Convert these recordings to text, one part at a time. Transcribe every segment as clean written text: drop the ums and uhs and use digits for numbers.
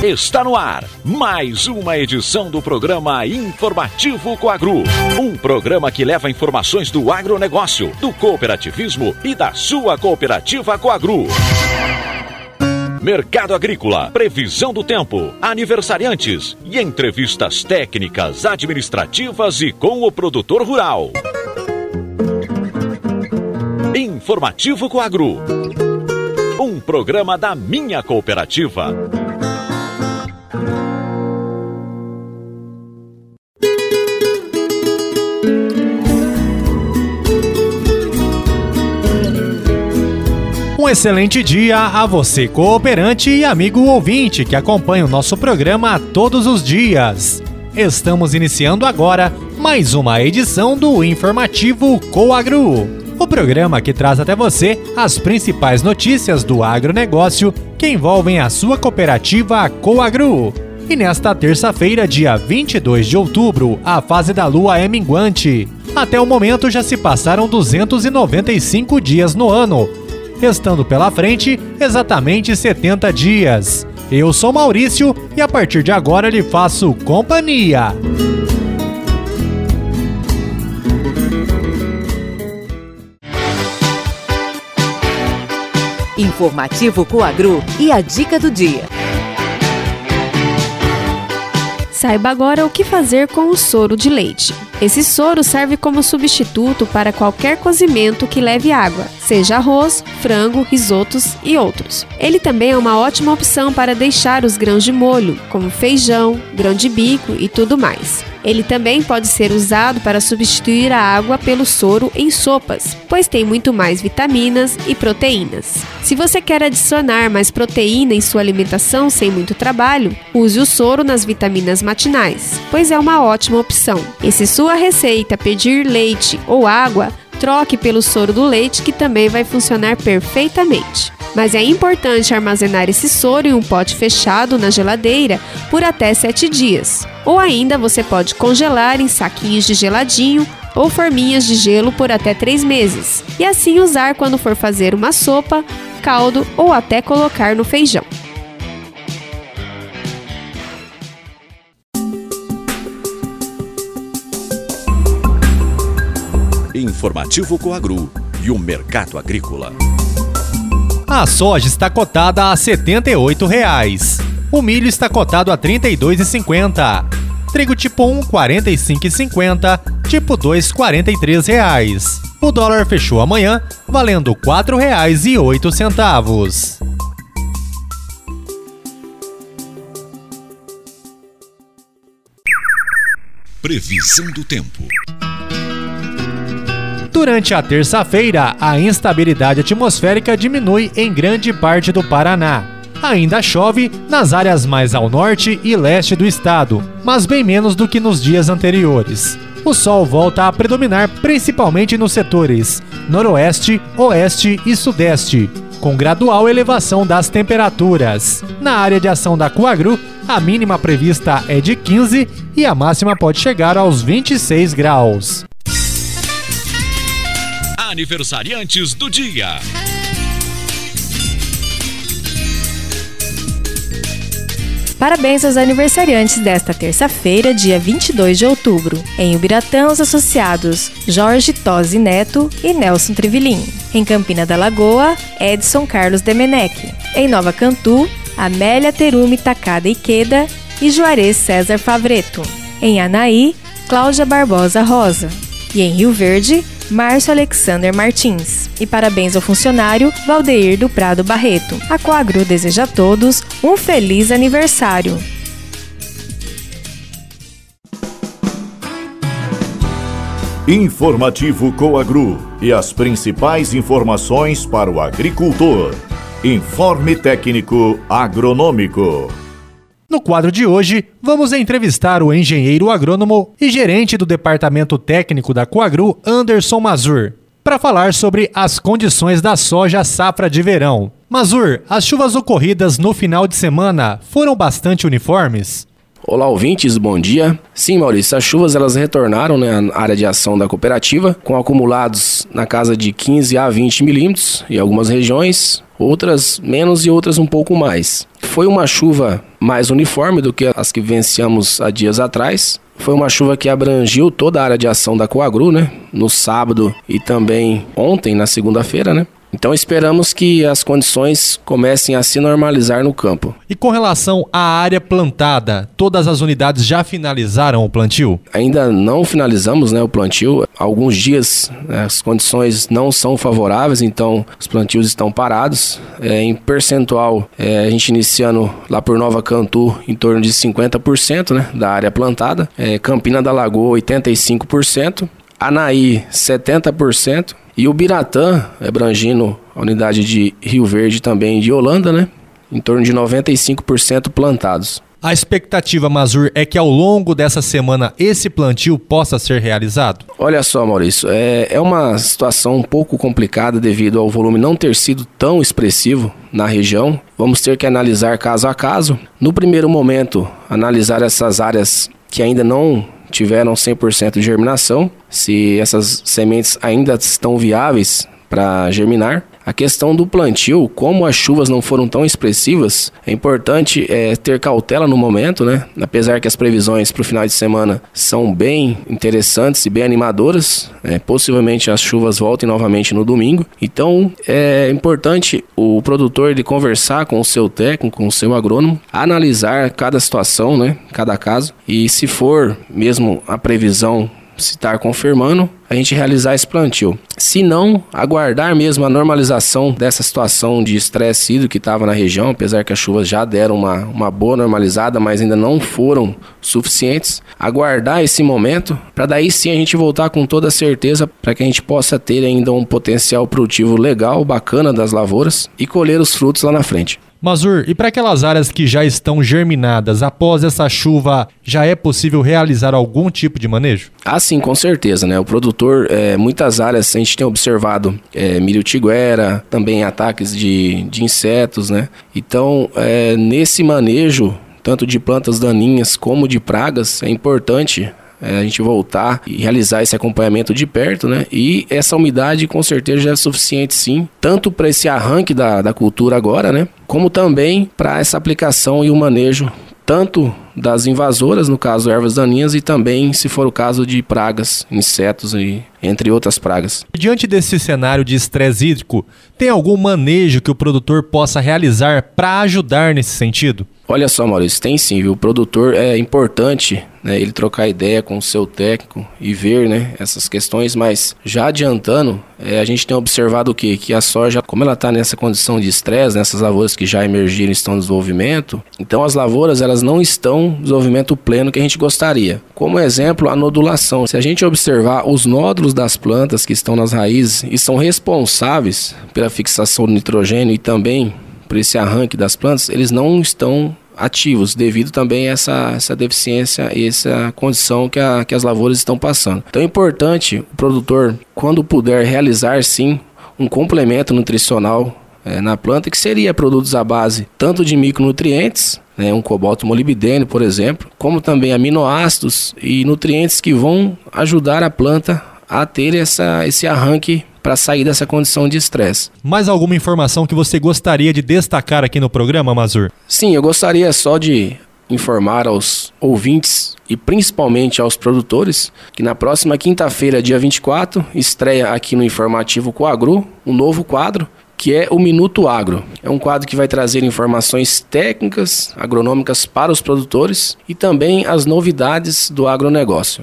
Está no ar mais uma edição do programa Informativo Coagru. Um programa que leva informações do agronegócio, do cooperativismo e da sua cooperativa Coagru. Mercado agrícola, previsão do tempo, aniversariantes e entrevistas técnicas, administrativas e com o produtor rural. Informativo Coagru. Um programa da minha cooperativa. Um excelente dia a você, cooperante e amigo ouvinte que acompanha o nosso programa todos os dias. Estamos iniciando agora mais uma edição do Informativo Coagru, o programa que traz até você as principais notícias do agronegócio que envolvem a sua cooperativa Coagru. E nesta terça-feira, dia 22 de outubro, a fase da lua é minguante. Até o momento já se passaram 295 dias no ano, restando pela frente exatamente 70 dias. Eu sou Maurício e a partir de agora lhe faço companhia. Informativo Coagru e a dica do dia. Saiba agora o que fazer com o soro de leite. Esse soro serve como substituto para qualquer cozimento que leve água, seja arroz, frango, risotos e outros. Ele também é uma ótima opção para deixar os grãos de molho, como feijão, grão de bico e tudo mais. Ele também pode ser usado para substituir a água pelo soro em sopas, pois tem muito mais vitaminas e proteínas. Se você quer adicionar mais proteína em sua alimentação sem muito trabalho, use o soro nas vitaminas matinais, pois é uma ótima opção. E se sua receita pedir leite ou água, troque pelo soro do leite que também vai funcionar perfeitamente. Mas é importante armazenar esse soro em um pote fechado na geladeira por até 7 dias. Ou ainda você pode congelar em saquinhos de geladinho ou forminhas de gelo por até 3 meses. E assim usar quando for fazer uma sopa, caldo ou até colocar no feijão. Informativo Coagru e o mercado agrícola. A soja está cotada a R$ 78,00. O milho está cotado a R$ 32,50. Trigo tipo 1, R$ 45,50. Tipo 2, R$ 43,00. O dólar fechou amanhã valendo R$ 4,08. Previsão do tempo. Durante a terça-feira, a instabilidade atmosférica diminui em grande parte do Paraná. Ainda chove nas áreas mais ao norte e leste do estado, mas bem menos do que nos dias anteriores. O sol volta a predominar principalmente nos setores noroeste, oeste e sudeste, com gradual elevação das temperaturas. Na área de ação da Coagru, a mínima prevista é de 15 e a máxima pode chegar aos 26 graus. Aniversariantes do dia. Parabéns aos aniversariantes desta terça-feira, dia 22 de outubro. Em Ubiratã, os associados Jorge Tosi Neto e Nelson Trivilin. Em Campina da Lagoa, Edson Carlos Demenech. Em Nova Cantu, Amélia Terumi Takada Ikeda e Juarez César Favreto. Em Anaí, Cláudia Barbosa Rosa. E em Rio Verde, Márcio Alexander Martins. E parabéns ao funcionário Valdeir do Prado Barreto. A Coagru deseja a todos um feliz aniversário. Informativo Coagru e as principais informações para o agricultor. Informe técnico agronômico. No quadro de hoje, vamos entrevistar o engenheiro agrônomo e gerente do departamento técnico da Coagru, Anderson Mazur, para falar sobre as condições da soja safra de verão. Mazur, as chuvas ocorridas no final de semana foram bastante uniformes? Olá, ouvintes, bom dia. Sim, Maurício, as chuvas elas retornaram na área de ação da cooperativa, com acumulados na casa de 15 a 20 milímetros em algumas regiões, outras menos e outras um pouco mais. Foi uma chuva mais uniforme do que as que venciamos há dias atrás. Foi uma chuva que abrangiu toda a área de ação da Coagru, né? No sábado e também ontem, na segunda-feira, né? Então esperamos que as condições comecem a se normalizar no campo. E com relação à área plantada, todas as unidades já finalizaram o plantio? Ainda não finalizamos, né, o plantio. Há alguns dias, né, as condições não são favoráveis, então os plantios estão parados. Em percentual, a gente iniciando lá por Nova Cantu em torno de 50%, né, da área plantada. Campina da Lagoa 85%. Anaí 70%. E o Biratã, abrangindo a unidade de Rio Verde também de Holanda, né? Em torno de 95% plantados. A expectativa, Mazur, é que ao longo dessa semana esse plantio possa ser realizado? Olha só, Maurício, é uma situação um pouco complicada devido ao volume não ter sido tão expressivo na região. Vamos ter que analisar caso a caso. No primeiro momento, analisar essas áreas que ainda não tiveram 100% de germinação, se essas sementes ainda estão viáveis para germinar. A questão do plantio, como as chuvas não foram tão expressivas, é importante ter cautela no momento, né? Apesar que as previsões para o final de semana são bem interessantes e bem animadoras, possivelmente as chuvas voltem novamente no domingo. Então é importante o produtor ele conversar com o seu técnico, com o seu agrônomo, analisar cada situação, né? Cada caso, e se for mesmo a previsão se estar confirmando, a gente realizar esse plantio. Se não, aguardar mesmo a normalização dessa situação de estresse hídrico que estava na região, apesar que as chuvas já deram uma boa normalizada, mas ainda não foram suficientes. Aguardar esse momento, para daí sim a gente voltar com toda certeza, para que a gente possa ter ainda um potencial produtivo legal, bacana das lavouras e colher os frutos lá na frente. Mazur, e para aquelas áreas que já estão germinadas, após essa chuva, já é possível realizar algum tipo de manejo? Ah, sim, com certeza, né? O produtor, muitas áreas a gente tem observado milho tiguera, também ataques de insetos, né? Então, nesse manejo, tanto de plantas daninhas como de pragas, é importante a gente voltar e realizar esse acompanhamento de perto, né? E essa umidade com certeza já é suficiente sim, tanto para esse arranque da cultura agora, né? Como também para essa aplicação e o manejo tanto das invasoras, no caso ervas daninhas, e também, se for o caso, de pragas, insetos e entre outras pragas. Diante desse cenário de estresse hídrico, tem algum manejo que o produtor possa realizar para ajudar nesse sentido? Olha só, Maurício, tem sim, viu? O produtor é importante, né, ele trocar ideia com o seu técnico e ver, né, essas questões, mas já adiantando, a gente tem observado o quê? Que a soja, como ela está nessa condição de estresse, nessas lavouras que já emergiram e estão em desenvolvimento, então as lavouras elas não estão no desenvolvimento pleno que a gente gostaria. Como exemplo, a nodulação. Se a gente observar os nódulos das plantas que estão nas raízes e são responsáveis pela fixação do nitrogênio e também por esse arranque das plantas, eles não estão ativos devido também a essa deficiência e essa condição que as lavouras estão passando. Então é importante o produtor, quando puder, realizar sim um complemento nutricional na planta, que seria produtos à base tanto de micronutrientes, né, um cobalto molibdênio, por exemplo, como também aminoácidos e nutrientes que vão ajudar a planta a ter esse arranque para sair dessa condição de estresse. Mais alguma informação que você gostaria de destacar aqui no programa, Mazur? Sim, eu gostaria só de informar aos ouvintes e principalmente aos produtores que na próxima quinta-feira, dia 24, estreia aqui no Informativo Coagru um novo quadro, que é o Minuto Agro. É um quadro que vai trazer informações técnicas, agronômicas para os produtores e também as novidades do agronegócio.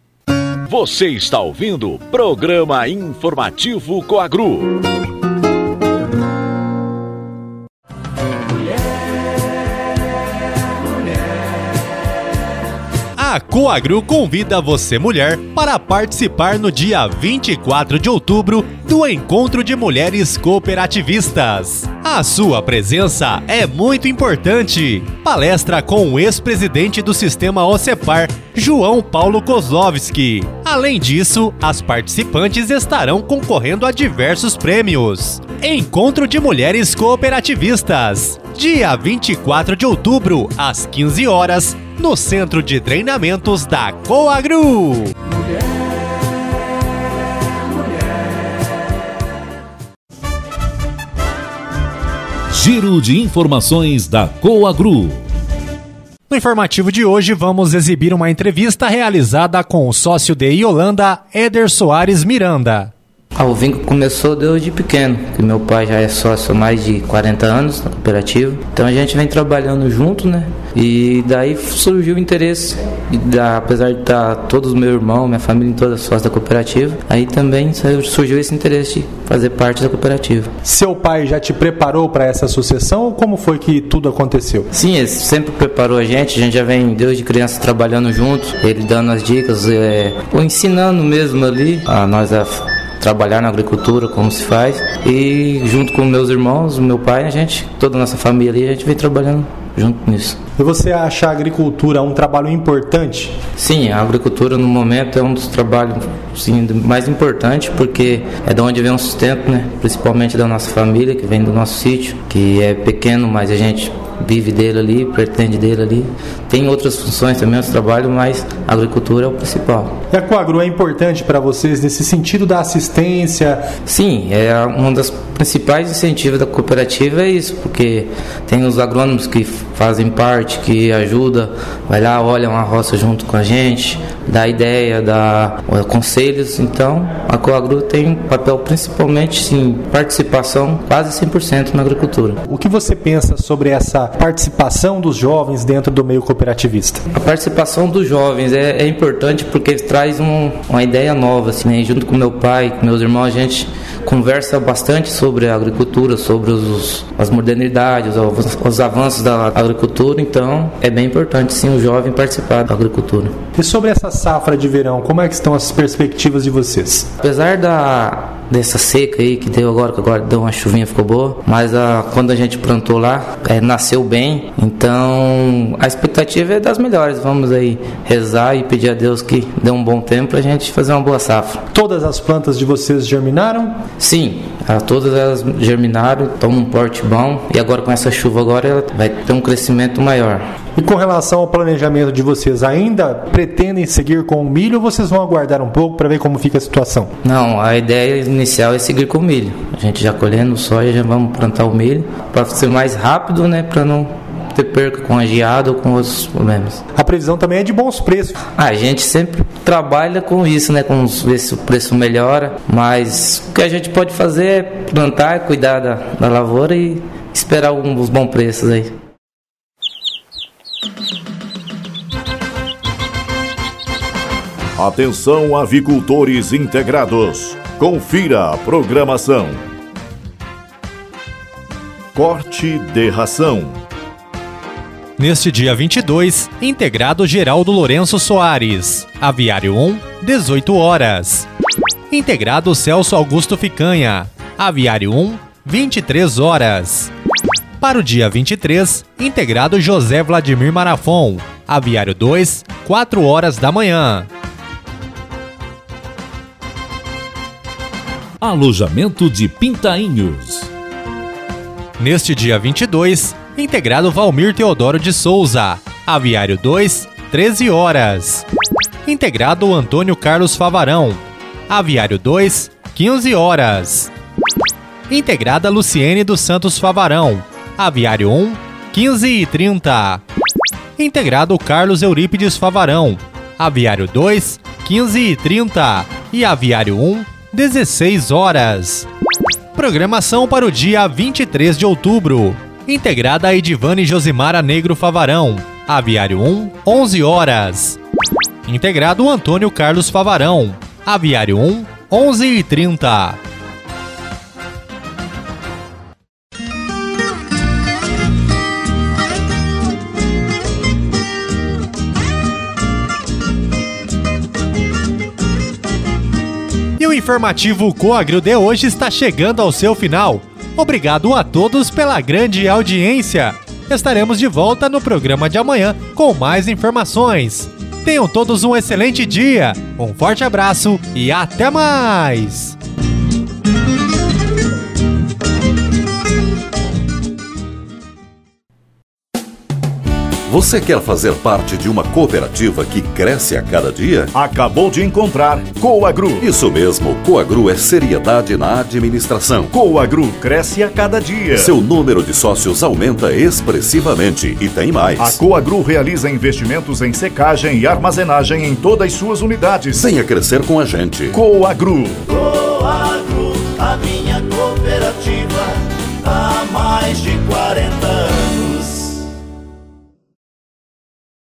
Você está ouvindo o Programa Informativo Coagru. A Coagru convida você, mulher, para participar no dia 24 de outubro do Encontro de Mulheres Cooperativistas. A sua presença é muito importante. Palestra com o ex-presidente do Sistema OCEPAR, João Paulo Kozlovski. Além disso, as participantes estarão concorrendo a diversos prêmios. Encontro de Mulheres Cooperativistas, dia 24 de outubro, às 15 horas, no Centro de Treinamentos da Coagru. Giro de informações da Coagru. No informativo de hoje, vamos exibir uma entrevista realizada com o sócio de Yolanda, Éder Soares Miranda. O vínculo começou desde pequeno, que meu pai já é sócio há mais de 40 anos na cooperativa. Então a gente vem trabalhando junto, né? E daí surgiu o interesse, apesar de estar todos meu irmão, minha família toda sócio da cooperativa, aí também surgiu esse interesse de fazer parte da cooperativa. Seu pai já te preparou para essa sucessão ou como foi que tudo aconteceu? Sim, ele sempre preparou a gente já vem desde criança trabalhando junto, ele dando as dicas, ou ensinando mesmo ali a nós trabalhar na agricultura, como se faz, e junto com meus irmãos, meu pai, toda a nossa família ali, a gente vem trabalhando junto nisso. E você acha a agricultura um trabalho importante? Sim, a agricultura no momento é um dos trabalhos mais importantes, porque é de onde vem o sustento, né? Principalmente da nossa família, que vem do nosso sítio, que é pequeno, mas a gente vive dele ali, pretende dele ali. Tem outras funções também, outros trabalhos, mas a agricultura é o principal. E a Coagru é importante para vocês nesse sentido da assistência? Sim, é um dos principais incentivos da cooperativa é isso, porque tem os agrônomos que fazem parte, que ajudam, vai lá, olha uma roça junto com a gente, dá ideia, dá conselhos. Então a Coagru tem um papel principalmente, sim, participação quase 100% na agricultura. O que você pensa sobre essa participação dos jovens dentro do meio cooperativista? A participação dos jovens é importante porque traz uma ideia nova, assim, né? Junto com meu pai, com meus irmãos, a gente conversa bastante sobre a agricultura, sobre as modernidades, os avanços da agricultura. Então é bem importante sim o jovem participar da agricultura. E sobre essa safra de verão, como é que estão as perspectivas de vocês? Apesar dessa seca aí que deu agora, que agora deu uma chuvinha, ficou boa, mas quando a gente plantou lá, nasceu bem, então a expectativa é das melhores. Vamos aí rezar e pedir a Deus que dê um bom tempo pra gente fazer uma boa safra. Todas as plantas de vocês germinaram? Sim, todas elas germinaram, estão num porte bom, e agora com essa chuva agora ela vai ter um crescimento maior. E com relação ao planejamento de vocês, ainda pretendem seguir com o milho ou vocês vão aguardar um pouco para ver como fica a situação? Não, a ideia inicial é seguir com o milho. A gente já colhendo o soja, já vamos plantar o milho para ser mais rápido, né, para não ter perca com a geada ou com outros problemas. A previsão também é de bons preços. A gente sempre trabalha com isso, né, com ver se o preço melhora, mas o que a gente pode fazer é plantar, cuidar da lavoura e esperar alguns bons preços aí. Atenção, avicultores integrados. Confira a programação. Corte de ração. Neste dia 22, integrado Geraldo Lourenço Soares. Aviário 1, 18 horas. Integrado Celso Augusto Ficanha. Aviário 1, 23 horas. Para o dia 23, integrado José Vladimir Marafon. Aviário 2, 4 horas da manhã. Alojamento de Pintainhos. Neste dia 22, integrado Valmir Teodoro de Souza. Aviário 2, 13 horas. Integrado Antônio Carlos Favarão. Aviário 2, 15 horas. Integrada Luciene dos Santos Favarão. Aviário 1, 15h30. Integrado Carlos Eurípides Favarão. Aviário 2, 15h30. E Aviário 1, 16 horas. Programação para o dia 23 de outubro. Integrada Edivane Josimara Negro Favarão. Aviário 1, 11 horas. Integrado Antônio Carlos Favarão. Aviário 1, 11h30. E o informativo Coagru de hoje está chegando ao seu final. Obrigado a todos pela grande audiência. Estaremos de volta no programa de amanhã com mais informações. Tenham todos um excelente dia, um forte abraço e até mais! Você quer fazer parte de uma cooperativa que cresce a cada dia? Acabou de encontrar Coagru. Isso mesmo, Coagru é seriedade na administração. Coagru cresce a cada dia. Seu número de sócios aumenta expressivamente e tem mais. A Coagru realiza investimentos em secagem e armazenagem em todas suas unidades. Venha crescer com a gente. Coagru. Coagru, a minha cooperativa, há mais de 40 anos.